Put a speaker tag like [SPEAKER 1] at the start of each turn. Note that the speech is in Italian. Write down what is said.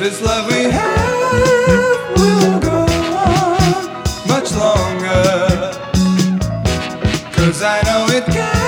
[SPEAKER 1] This love we have will go on much longer, 'cause I know it can.